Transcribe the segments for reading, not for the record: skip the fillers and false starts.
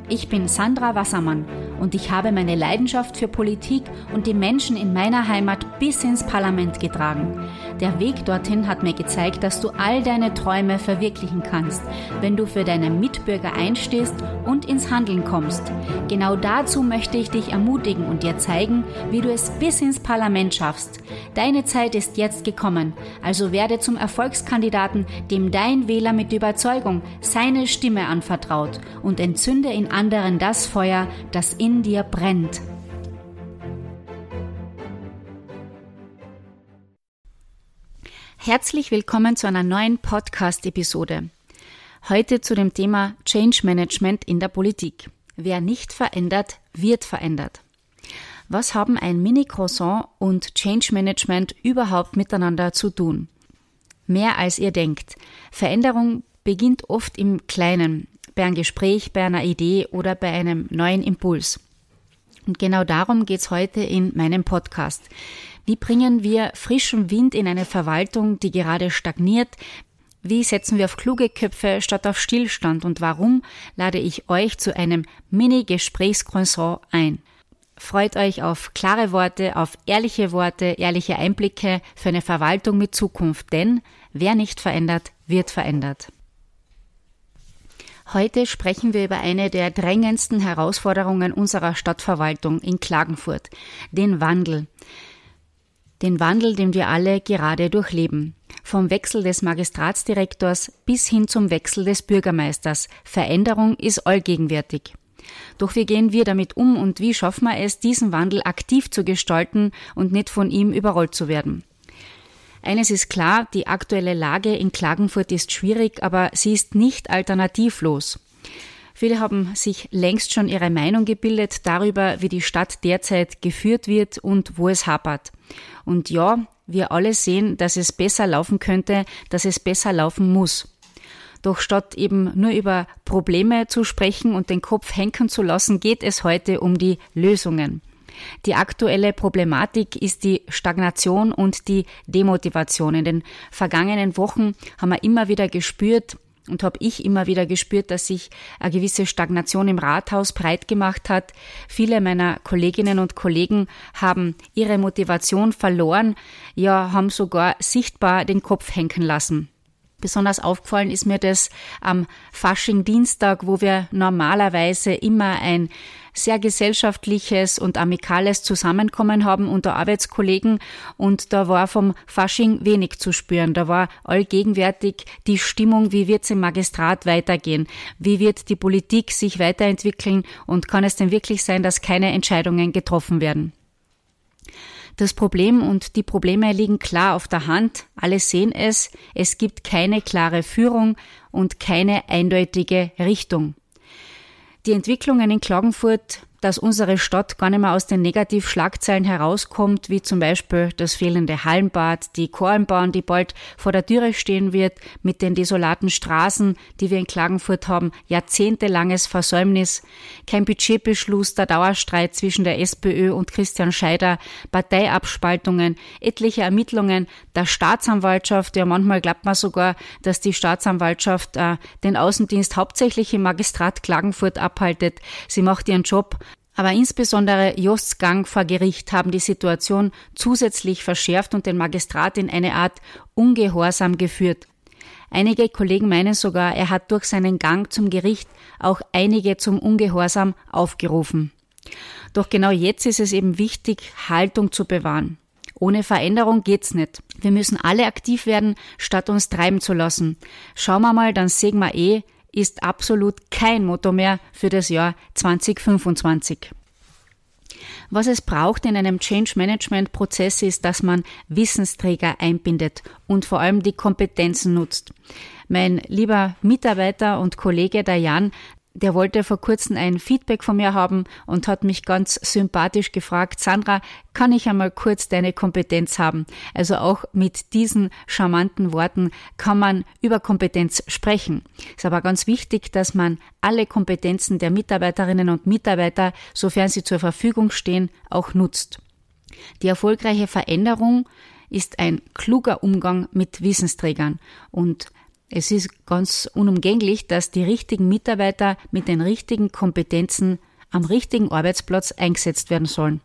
Ich bin Sandra Wassermann und ich habe meine Leidenschaft für Politik und die Menschen in meiner Heimat bis ins Parlament getragen. Der Weg dorthin hat mir gezeigt, dass du all deine Träume verwirklichen kannst, wenn du für deine Mitbürger einstehst und ins Handeln kommst. Genau dazu möchte ich dich ermutigen und dir zeigen, wie du es bis ins Parlament schaffst. Deine Zeit ist jetzt gekommen, also werde zum Erfolgskandidaten, dem dein Wähler mit Überzeugung seine Stimme anvertraut und entzünde in anderen das Feuer, das in dir brennt. Herzlich willkommen zu einer neuen Podcast-Episode. Heute zu dem Thema Change Management in der Politik. Wer nicht verändert, wird verändert. Was haben ein Mini-Croissant und Change Management überhaupt miteinander zu tun? Mehr als ihr denkt. Veränderung beginnt oft im Kleinen, bei einem Gespräch, bei einer Idee oder bei einem neuen Impuls. Und genau darum geht es heute in meinem Podcast. Wie bringen wir frischen Wind in eine Verwaltung, die gerade stagniert? Wie setzen wir auf kluge Köpfe statt auf Stillstand? Und warum lade ich euch zu einem Mini-Gesprächscroissant ein? Freut euch auf klare Worte, auf ehrliche Einblicke für eine Verwaltung mit Zukunft. Denn wer nicht verändert, wird verändert. Heute sprechen wir über eine der drängendsten Herausforderungen unserer Stadtverwaltung in Klagenfurt, den Wandel. Den Wandel, den wir alle gerade durchleben. Vom Wechsel des Magistratsdirektors bis hin zum Wechsel des Bürgermeisters. Veränderung ist allgegenwärtig. Doch wie gehen wir damit um und wie schaffen wir es, diesen Wandel aktiv zu gestalten und nicht von ihm überrollt zu werden? Eines ist klar, die aktuelle Lage in Klagenfurt ist schwierig, aber sie ist nicht alternativlos. Viele haben sich längst schon ihre Meinung gebildet darüber, wie die Stadt derzeit geführt wird und wo es hapert. Und ja, wir alle sehen, dass es besser laufen könnte, dass es besser laufen muss. Doch statt eben nur über Probleme zu sprechen und den Kopf hängen zu lassen, geht es heute um die Lösungen. Die aktuelle Problematik ist die Stagnation und die Demotivation. In den vergangenen Wochen haben wir immer wieder gespürt, und habe ich immer wieder gespürt, dass sich eine gewisse Stagnation im Rathaus breit gemacht hat. Viele meiner Kolleginnen und Kollegen haben ihre Motivation verloren, ja, haben sogar sichtbar den Kopf hängen lassen. Besonders aufgefallen ist mir das am Fasching-Dienstag, wo wir normalerweise immer ein sehr gesellschaftliches und amikales Zusammenkommen haben unter Arbeitskollegen, und da war vom Fasching wenig zu spüren. Da war allgegenwärtig die Stimmung, wie wird es im Magistrat weitergehen, wie wird die Politik sich weiterentwickeln und kann es denn wirklich sein, dass keine Entscheidungen getroffen werden. Das Problem und die Probleme liegen klar auf der Hand, alle sehen es, es gibt keine klare Führung und keine eindeutige Richtung. Die Entwicklungen in Klagenfurt, dass unsere Stadt gar nicht mehr aus den Negativschlagzeilen herauskommt, wie zum Beispiel das fehlende Hallenbad, die Kornbahn, die bald vor der Türe stehen wird, mit den desolaten Straßen, die wir in Klagenfurt haben, jahrzehntelanges Versäumnis, kein Budgetbeschluss, der Dauerstreit zwischen der SPÖ und Christian Scheider, Parteiabspaltungen, etliche Ermittlungen der Staatsanwaltschaft, ja manchmal glaubt man sogar, dass die Staatsanwaltschaft den Außendienst hauptsächlich im Magistrat Klagenfurt abhaltet. Sie macht ihren Job. Aber insbesondere Josts Gang vor Gericht haben die Situation zusätzlich verschärft und den Magistrat in eine Art Ungehorsam geführt. Einige Kollegen meinen sogar, er hat durch seinen Gang zum Gericht auch einige zum Ungehorsam aufgerufen. Doch genau jetzt ist es eben wichtig, Haltung zu bewahren. Ohne Veränderung geht's nicht. Wir müssen alle aktiv werden, statt uns treiben zu lassen. Schauen wir mal, dann sehen wir ist absolut kein Motto mehr für das Jahr 2025. Was es braucht in einem Change-Management-Prozess ist, dass man Wissensträger einbindet und vor allem die Kompetenzen nutzt. Mein lieber Mitarbeiter und Kollege, der Jan, der wollte vor kurzem ein Feedback von mir haben und hat mich ganz sympathisch gefragt, Sandra, kann ich einmal kurz deine Kompetenz haben? Also auch mit diesen charmanten Worten kann man über Kompetenz sprechen. Ist aber ganz wichtig, dass man alle Kompetenzen der Mitarbeiterinnen und Mitarbeiter, sofern sie zur Verfügung stehen, auch nutzt. Die erfolgreiche Veränderung ist ein kluger Umgang mit Wissensträgern und Es ist ganz unumgänglich, dass die richtigen Mitarbeiter mit den richtigen Kompetenzen am richtigen Arbeitsplatz eingesetzt werden sollen.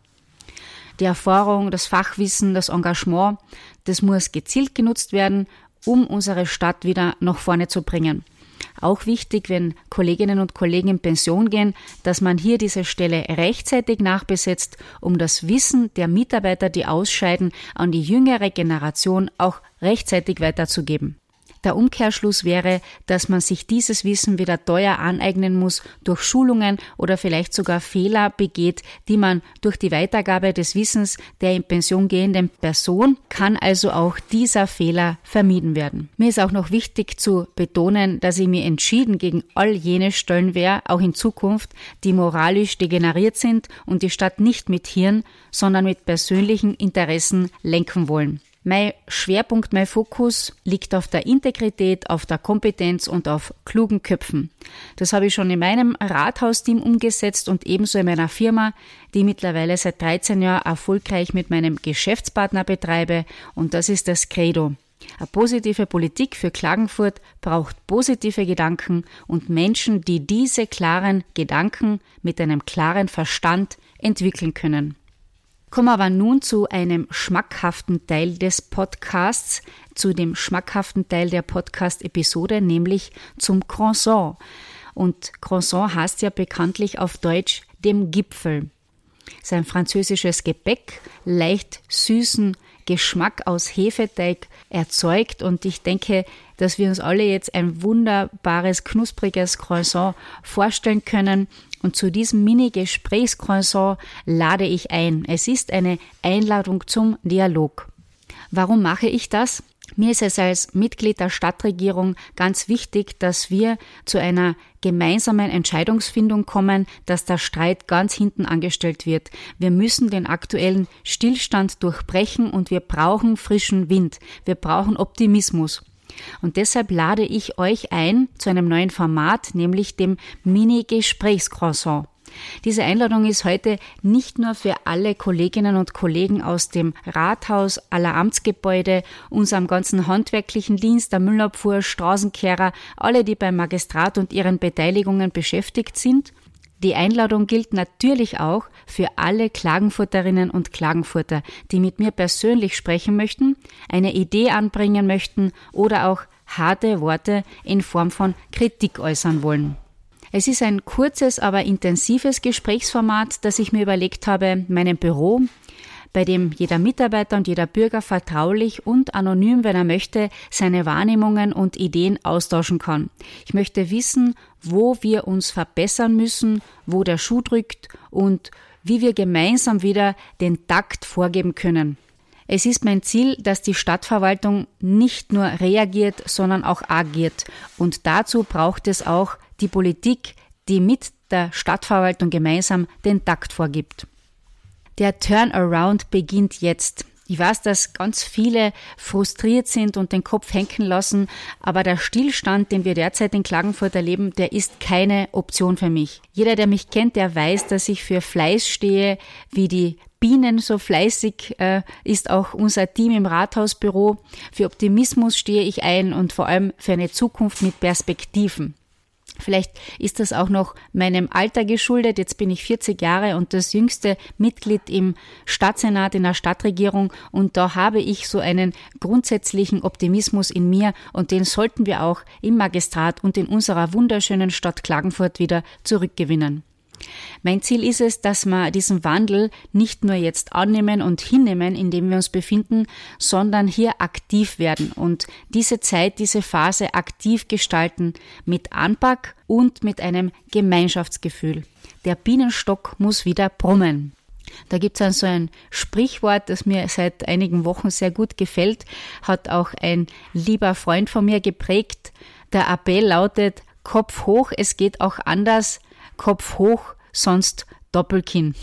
Die Erfahrung, das Fachwissen, das Engagement, das muss gezielt genutzt werden, um unsere Stadt wieder nach vorne zu bringen. Auch wichtig, wenn Kolleginnen und Kollegen in Pension gehen, dass man hier diese Stelle rechtzeitig nachbesetzt, um das Wissen der Mitarbeiter, die ausscheiden, an die jüngere Generation auch rechtzeitig weiterzugeben. Der Umkehrschluss wäre, dass man sich dieses Wissen wieder teuer aneignen muss durch Schulungen oder vielleicht sogar Fehler begeht, die man durch die Weitergabe des Wissens der in Pension gehenden Person, kann also auch dieser Fehler vermieden werden. Mir ist auch noch wichtig zu betonen, dass ich mir entschieden gegen all jene stellen werde, auch in Zukunft, die moralisch degeneriert sind und die Stadt nicht mit Hirn, sondern mit persönlichen Interessen lenken wollen. Mein Schwerpunkt, mein Fokus liegt auf der Integrität, auf der Kompetenz und auf klugen Köpfen. Das habe ich schon in meinem Rathausteam umgesetzt und ebenso in meiner Firma, die mittlerweile seit 13 Jahren erfolgreich mit meinem Geschäftspartner betreibe, und das ist das Credo. Eine positive Politik für Klagenfurt braucht positive Gedanken und Menschen, die diese klaren Gedanken mit einem klaren Verstand entwickeln können. Kommen wir aber nun zu einem schmackhaften Teil des Podcasts, zu dem schmackhaften Teil der Podcast-Episode, nämlich zum Croissant. Und Croissant heißt ja bekanntlich auf Deutsch dem Gipfel. Es ist ein französisches Gebäck, leicht süßen Geschmack aus Hefeteig erzeugt, und ich denke, dass wir uns alle jetzt ein wunderbares, knuspriges Croissant vorstellen können. Und zu diesem Mini-Gesprächscroissant lade ich ein. Es ist eine Einladung zum Dialog. Warum mache ich das? Mir ist es als Mitglied der Stadtregierung ganz wichtig, dass wir zu einer gemeinsamen Entscheidungsfindung kommen, dass der Streit ganz hinten angestellt wird. Wir müssen den aktuellen Stillstand durchbrechen und wir brauchen frischen Wind. Wir brauchen Optimismus. Und deshalb lade ich euch ein zu einem neuen Format, nämlich dem Mini-Gesprächscroissant. Diese Einladung ist heute nicht nur für alle Kolleginnen und Kollegen aus dem Rathaus, aller Amtsgebäude, unserem ganzen handwerklichen Dienst, der Müllabfuhr, Straßenkehrer, alle, die beim Magistrat und ihren Beteiligungen beschäftigt sind. Die Einladung gilt natürlich auch für alle Klagenfurterinnen und Klagenfurter, die mit mir persönlich sprechen möchten, eine Idee anbringen möchten oder auch harte Worte in Form von Kritik äußern wollen. Es ist ein kurzes, aber intensives Gesprächsformat, das ich mir überlegt habe in meinem Büro, bei dem jeder Mitarbeiter und jeder Bürger vertraulich und anonym, wenn er möchte, seine Wahrnehmungen und Ideen austauschen kann. Ich möchte wissen, wo wir uns verbessern müssen, wo der Schuh drückt und wie wir gemeinsam wieder den Takt vorgeben können. Es ist mein Ziel, dass die Stadtverwaltung nicht nur reagiert, sondern auch agiert. Und dazu braucht es auch die Politik, die mit der Stadtverwaltung gemeinsam den Takt vorgibt. Der Turnaround beginnt jetzt. Ich weiß, dass ganz viele frustriert sind und den Kopf hängen lassen, aber der Stillstand, den wir derzeit in Klagenfurt erleben, der ist keine Option für mich. Jeder, der mich kennt, der weiß, dass ich für Fleiß stehe, wie die Bienen, so fleißig ist auch unser Team im Rathausbüro. Für Optimismus stehe ich ein und vor allem für eine Zukunft mit Perspektiven. Vielleicht ist das auch noch meinem Alter geschuldet. Jetzt bin ich 40 Jahre und das jüngste Mitglied im Stadtsenat, in der Stadtregierung. Und da habe ich so einen grundsätzlichen Optimismus in mir und den sollten wir auch im Magistrat und in unserer wunderschönen Stadt Klagenfurt wieder zurückgewinnen. Mein Ziel ist es, dass wir diesen Wandel nicht nur jetzt annehmen und hinnehmen, in dem wir uns befinden, sondern hier aktiv werden und diese Zeit, diese Phase aktiv gestalten mit Anpack und mit einem Gemeinschaftsgefühl. Der Bienenstock muss wieder brummen. Da gibt es so ein Sprichwort, das mir seit einigen Wochen sehr gut gefällt, hat auch ein lieber Freund von mir geprägt. Der Appell lautet: Kopf hoch, es geht auch anders. Kopf hoch, sonst Doppelkinn.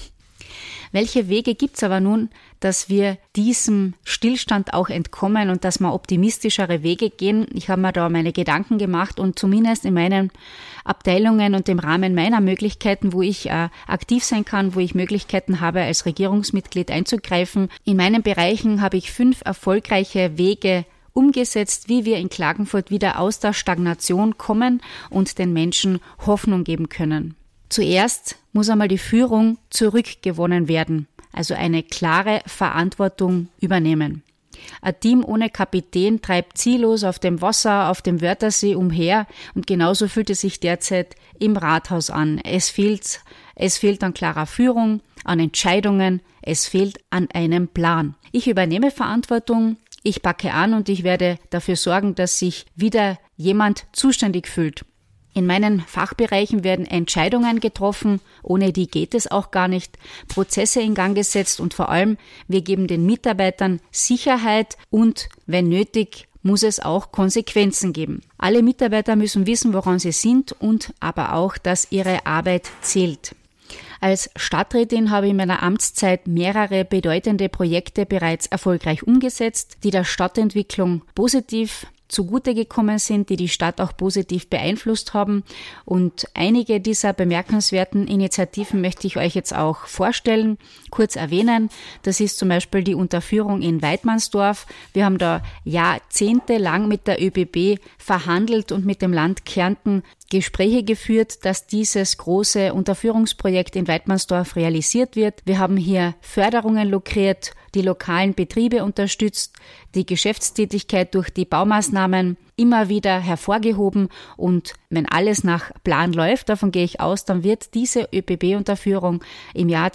Welche Wege gibt's aber nun, dass wir diesem Stillstand auch entkommen und dass wir optimistischere Wege gehen? Ich habe mir da meine Gedanken gemacht und zumindest in meinen Abteilungen und im Rahmen meiner Möglichkeiten, wo ich aktiv sein kann, wo ich Möglichkeiten habe, als Regierungsmitglied einzugreifen. In meinen Bereichen habe ich 5 erfolgreiche Wege umgesetzt, wie wir in Klagenfurt wieder aus der Stagnation kommen und den Menschen Hoffnung geben können. Zuerst muss einmal die Führung zurückgewonnen werden, also eine klare Verantwortung übernehmen. Ein Team ohne Kapitän treibt ziellos auf dem Wasser, auf dem Wörthersee umher und genauso fühlt es sich derzeit im Rathaus an. Es fehlt an klarer Führung, an Entscheidungen, es fehlt an einem Plan. Ich übernehme Verantwortung, ich packe an und ich werde dafür sorgen, dass sich wieder jemand zuständig fühlt. In meinen Fachbereichen werden Entscheidungen getroffen, ohne die geht es auch gar nicht, Prozesse in Gang gesetzt und vor allem, wir geben den Mitarbeitern Sicherheit und, wenn nötig, muss es auch Konsequenzen geben. Alle Mitarbeiter müssen wissen, woran sie sind und aber auch, dass ihre Arbeit zählt. Als Stadträtin habe ich in meiner Amtszeit mehrere bedeutende Projekte bereits erfolgreich umgesetzt, die der Stadtentwicklung positiv zugute gekommen sind, die die Stadt auch positiv beeinflusst haben. Und einige dieser bemerkenswerten Initiativen möchte ich euch jetzt auch vorstellen, kurz erwähnen. Das ist zum Beispiel die Unterführung in Weidmannsdorf. Wir haben da jahrzehntelang mit der ÖBB verhandelt und mit dem Land Kärnten Gespräche geführt, dass dieses große Unterführungsprojekt in Weidmannsdorf realisiert wird. Wir haben hier Förderungen lukriert, die lokalen Betriebe unterstützt, die Geschäftstätigkeit durch die Baumaßnahmen immer wieder hervorgehoben und wenn alles nach Plan läuft, davon gehe ich aus, dann wird diese ÖBB-Unterführung im Jahr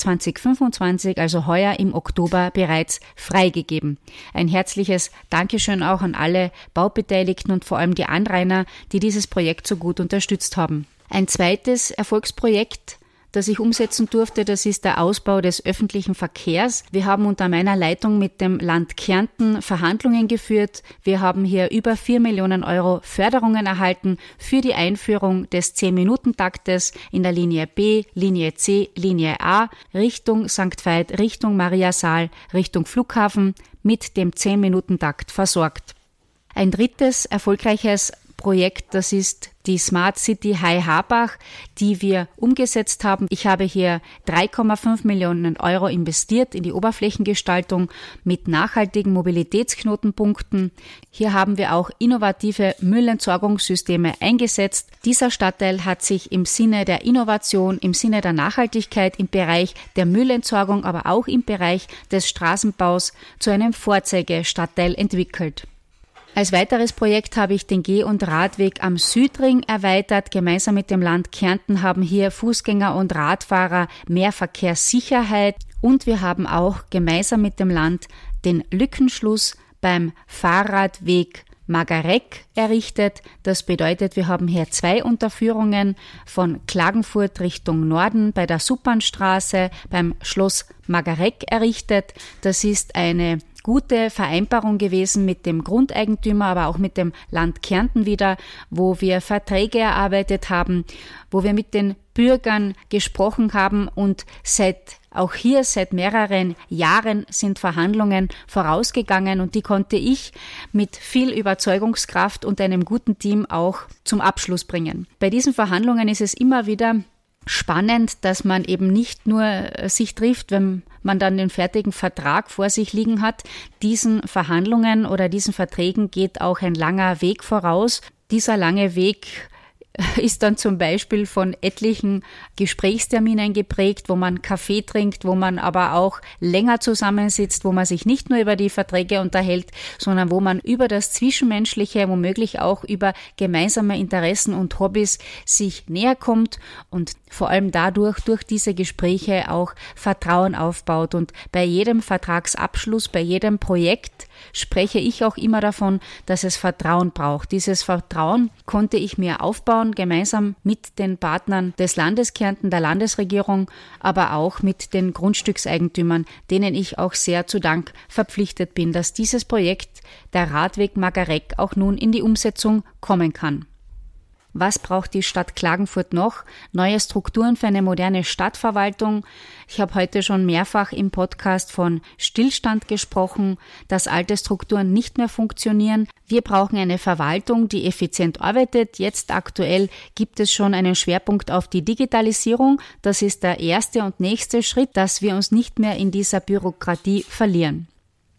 2025, also heuer im Oktober, bereits freigegeben. Ein herzliches Dankeschön auch an alle Baubeteiligten und vor allem die Anrainer, die dieses Projekt so gut unterstützt haben. Ein zweites Erfolgsprojekt, das ich umsetzen durfte, das ist der Ausbau des öffentlichen Verkehrs. Wir haben unter meiner Leitung mit dem Land Kärnten Verhandlungen geführt. Wir haben hier über 4 Millionen Euro Förderungen erhalten für die Einführung des 10-Minuten-Taktes in der Linie B, Linie C, Linie A, Richtung St. Veit, Richtung Mariasaal, Richtung Flughafen mit dem 10-Minuten-Takt versorgt. Ein drittes erfolgreiches Projekt, das ist die Smart City Hai Habach, die wir umgesetzt haben. Ich habe hier 3,5 Millionen Euro investiert in die Oberflächengestaltung mit nachhaltigen Mobilitätsknotenpunkten. Hier haben wir auch innovative Müllentsorgungssysteme eingesetzt. Dieser Stadtteil hat sich im Sinne der Innovation, im Sinne der Nachhaltigkeit im Bereich der Müllentsorgung, aber auch im Bereich des Straßenbaus zu einem Vorzeigestadtteil entwickelt. Als weiteres Projekt habe ich den Geh- und Radweg am Südring erweitert. Gemeinsam mit dem Land Kärnten haben hier Fußgänger und Radfahrer mehr Verkehrssicherheit. Und wir haben auch gemeinsam mit dem Land den Lückenschluss beim Fahrradweg Magareck errichtet. Das bedeutet, wir haben hier 2 Unterführungen von Klagenfurt Richtung Norden bei der Suppernstraße beim Schloss Magareck errichtet. Das ist eine gute Vereinbarung gewesen mit dem Grundeigentümer, aber auch mit dem Land Kärnten wieder, wo wir Verträge erarbeitet haben, wo wir mit den Bürgern gesprochen haben und seit mehreren Jahren sind Verhandlungen vorausgegangen und die konnte ich mit viel Überzeugungskraft und einem guten Team auch zum Abschluss bringen. Bei diesen Verhandlungen ist es immer wieder spannend, dass man eben nicht nur sich trifft, wenn man dann den fertigen Vertrag vor sich liegen hat. Diesen Verhandlungen oder diesen Verträgen geht auch ein langer Weg voraus. Dieser lange Weg ist dann zum Beispiel von etlichen Gesprächsterminen geprägt, wo man Kaffee trinkt, wo man aber auch länger zusammensitzt, wo man sich nicht nur über die Verträge unterhält, sondern wo man über das Zwischenmenschliche, womöglich auch über gemeinsame Interessen und Hobbys sich näher kommt und vor allem dadurch, durch diese Gespräche auch Vertrauen aufbaut. Und bei jedem Vertragsabschluss, bei jedem Projekt spreche ich auch immer davon, dass es Vertrauen braucht. Dieses Vertrauen konnte ich mir aufbauen, gemeinsam mit den Partnern des Landes Kärnten, der Landesregierung, aber auch mit den Grundstückseigentümern, denen ich auch sehr zu Dank verpflichtet bin, dass dieses Projekt, der Radweg Magareck, auch nun in die Umsetzung kommen kann. Was braucht die Stadt Klagenfurt noch? Neue Strukturen für eine moderne Stadtverwaltung. Ich habe heute schon mehrfach im Podcast von Stillstand gesprochen, dass alte Strukturen nicht mehr funktionieren. Wir brauchen eine Verwaltung, die effizient arbeitet. Jetzt aktuell gibt es schon einen Schwerpunkt auf die Digitalisierung. Das ist der erste und nächste Schritt, dass wir uns nicht mehr in dieser Bürokratie verlieren.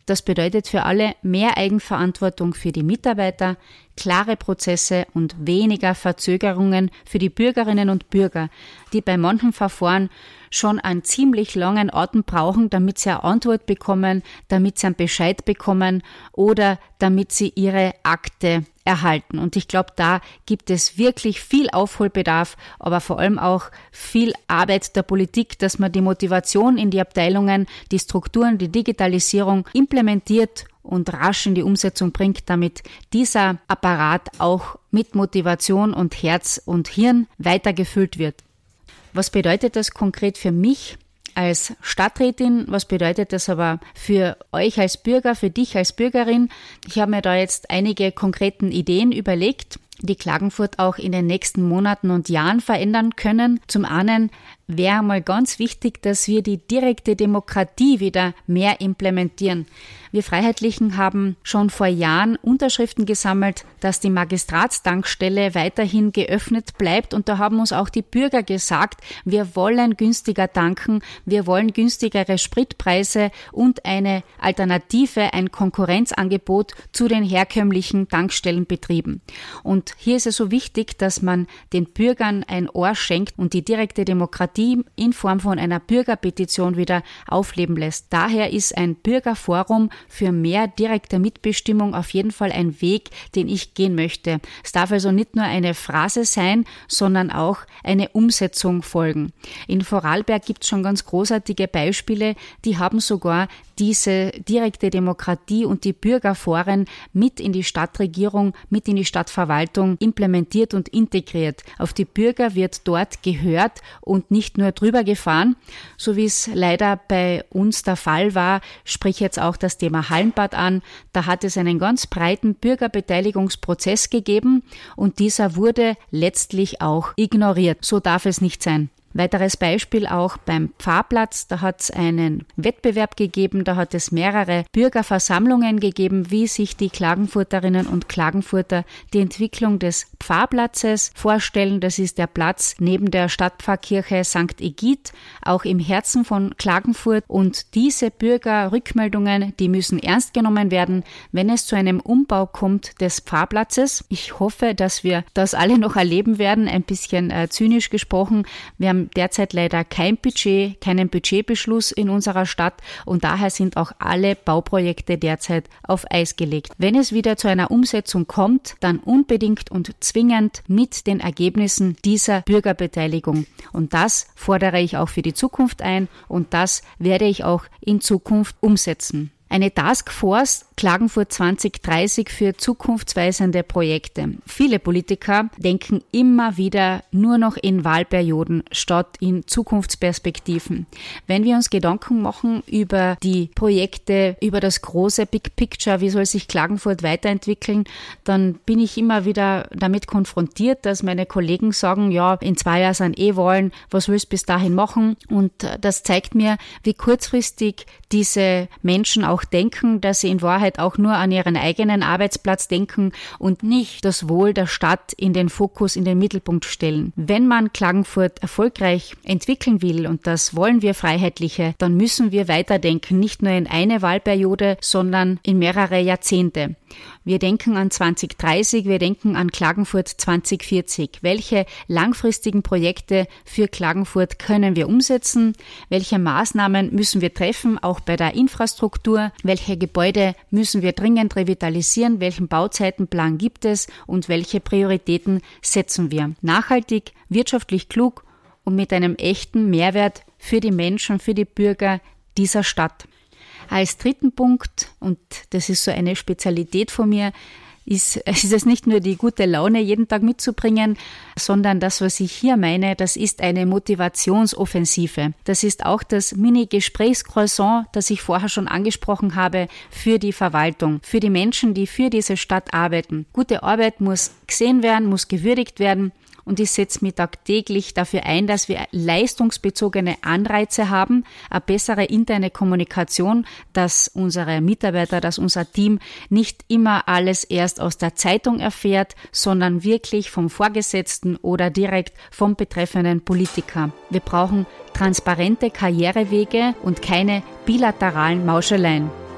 Das bedeutet für alle mehr Eigenverantwortung für die Mitarbeiter, klare Prozesse und weniger Verzögerungen für die Bürgerinnen und Bürger, die bei manchen Verfahren schon einen ziemlich langen Atem brauchen, damit sie eine Antwort bekommen, damit sie einen Bescheid bekommen oder damit sie ihre Akte erhalten. Und ich glaube, da gibt es wirklich viel Aufholbedarf, aber vor allem auch viel Arbeit der Politik, dass man die Motivation in die Abteilungen, die Strukturen, die Digitalisierung implementiert und rasch in die Umsetzung bringt, damit dieser Apparat auch mit Motivation und Herz und Hirn weitergefüllt wird. Was bedeutet das konkret für mich als Stadträtin? Was bedeutet das aber für euch als Bürger, für dich als Bürgerin? Ich habe mir da jetzt einige konkreten Ideen überlegt, die Klagenfurt auch in den nächsten Monaten und Jahren verändern können. Zum einen wäre mal ganz wichtig, dass wir die direkte Demokratie wieder mehr implementieren. Wir Freiheitlichen haben schon vor Jahren Unterschriften gesammelt, dass die Magistratsdankstelle weiterhin geöffnet bleibt. Und da haben uns auch die Bürger gesagt, wir wollen günstiger tanken, wir wollen günstigere Spritpreise und eine Alternative, ein Konkurrenzangebot zu den herkömmlichen Tankstellenbetrieben. Und hier ist es so wichtig, dass man den Bürgern ein Ohr schenkt und die direkte Demokratie in Form von einer Bürgerpetition wieder aufleben lässt. Daher ist ein Bürgerforum für mehr direkte Mitbestimmung auf jeden Fall ein Weg, den ich gehen möchte. Es darf also nicht nur eine Phrase sein, sondern auch eine Umsetzung folgen. In Vorarlberg gibt es schon ganz großartige Beispiele, die haben sogar diese direkte Demokratie und die Bürgerforen mit in die Stadtregierung, mit in die Stadtverwaltung implementiert und integriert. Auf die Bürger wird dort gehört und nicht nur drüber gefahren, so wie es leider bei uns der Fall war, sprich jetzt auch das Thema Hallenbad an. Da hat es einen ganz breiten Bürgerbeteiligungsprozess gegeben und dieser wurde letztlich auch ignoriert. So darf es nicht sein. Weiteres Beispiel auch beim Pfarrplatz, da hat es einen Wettbewerb gegeben, da hat es mehrere Bürgerversammlungen gegeben, wie sich die Klagenfurterinnen und Klagenfurter die Entwicklung des Pfarrplatzes vorstellen. Das ist der Platz neben der Stadtpfarrkirche St. Egid, auch im Herzen von Klagenfurt. Und diese Bürgerrückmeldungen, die müssen ernst genommen werden, wenn es zu einem Umbau kommt des Pfarrplatzes. Ich hoffe, dass wir das alle noch erleben werden, ein bisschen zynisch gesprochen. Wir haben derzeit leider keinen Budgetbeschluss in unserer Stadt und daher sind auch alle Bauprojekte derzeit auf Eis gelegt. Wenn es wieder zu einer Umsetzung kommt, dann unbedingt und zwingend mit den Ergebnissen dieser Bürgerbeteiligung. Und das fordere ich auch für die Zukunft ein und das werde ich auch in Zukunft umsetzen. Eine Taskforce Klagenfurt 2030 für zukunftsweisende Projekte. Viele Politiker denken immer wieder nur noch in Wahlperioden statt in Zukunftsperspektiven. Wenn wir uns Gedanken machen über die Projekte, über das große Big Picture, wie soll sich Klagenfurt weiterentwickeln, dann bin ich immer wieder damit konfrontiert, dass meine Kollegen sagen, ja, in 2 Jahren sind Wahlen, was willst du bis dahin machen? Und das zeigt mir, wie kurzfristig diese Menschen auch denken, dass sie in Wahrheit auch nur an ihren eigenen Arbeitsplatz denken und nicht das Wohl der Stadt in den Fokus, in den Mittelpunkt stellen. Wenn man Klagenfurt erfolgreich entwickeln will, und das wollen wir Freiheitliche, dann müssen wir weiterdenken, nicht nur in eine Wahlperiode, sondern in mehrere Jahrzehnte. Wir denken an 2030, wir denken an Klagenfurt 2040. Welche langfristigen Projekte für Klagenfurt können wir umsetzen? Welche Maßnahmen müssen wir treffen, auch bei der Infrastruktur? Welche Gebäude müssen wir dringend revitalisieren? Welchen Bauzeitenplan gibt es und welche Prioritäten setzen wir? Nachhaltig, wirtschaftlich klug und mit einem echten Mehrwert für die Menschen, für die Bürger dieser Stadt. Als dritten Punkt, und das ist so eine Spezialität von mir, ist es nicht nur die gute Laune jeden Tag mitzubringen, sondern das, was ich hier meine, das ist eine Motivationsoffensive. Das ist auch das Mini-Gesprächscroissant, das ich vorher schon angesprochen habe, für die Verwaltung, für die Menschen, die für diese Stadt arbeiten. Gute Arbeit muss gesehen werden, muss gewürdigt werden. Und ich setze mich tagtäglich dafür ein, dass wir leistungsbezogene Anreize haben, eine bessere interne Kommunikation, dass unsere Mitarbeiter, dass unser Team nicht immer alles erst aus der Zeitung erfährt, sondern wirklich vom Vorgesetzten oder direkt vom betreffenden Politiker. Wir brauchen transparente Karrierewege und keine bilateralen Mauscheleien.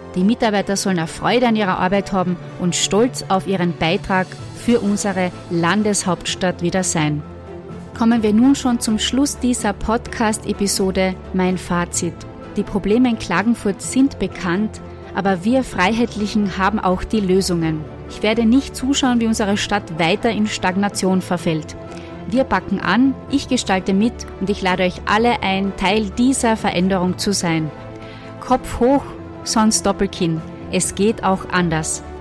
Die Mitarbeiter sollen eine Freude an ihrer Arbeit haben und stolz auf ihren Beitrag für unsere Landeshauptstadt wieder sein. Kommen wir nun schon zum Schluss dieser Podcast-Episode. Mein Fazit. Die Probleme in Klagenfurt sind bekannt, aber wir Freiheitlichen haben auch die Lösungen. Ich werde nicht zuschauen, wie unsere Stadt weiter in Stagnation verfällt. Wir packen an, ich gestalte mit und ich lade euch alle ein, Teil dieser Veränderung zu sein. Kopf hoch, sonst Doppelkinn. Es geht auch anders.